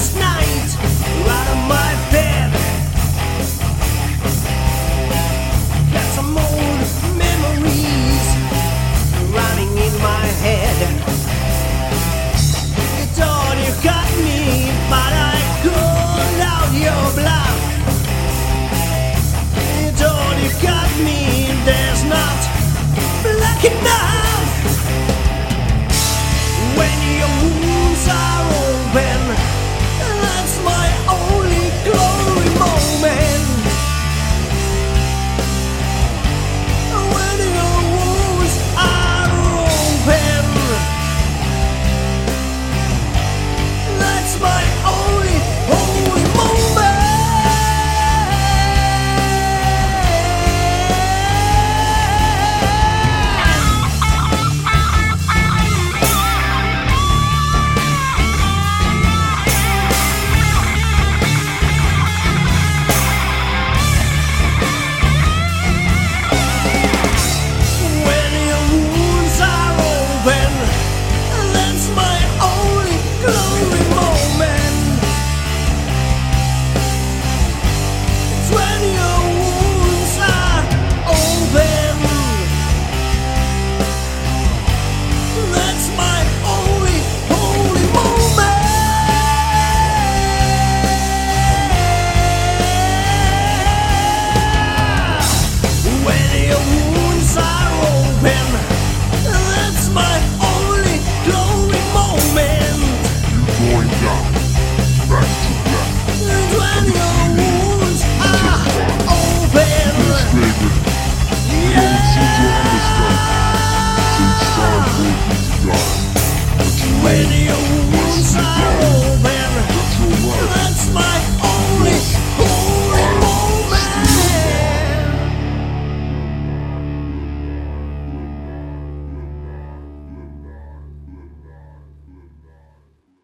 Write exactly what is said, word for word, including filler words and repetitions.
last night, out of my bed. Got some old memories running in my head. You thought you got me, but I called out your bluff. You thought you got me, there's not black enough. When your wounds are open, that's my only glory moment. When your wounds are open, that's my only holy moment. When your wounds are open, that's my only glory moment. It's when your wounds are open, that's my only holy moment. When your wounds are open, that's my only glory moment. You're going down, back to black. And when your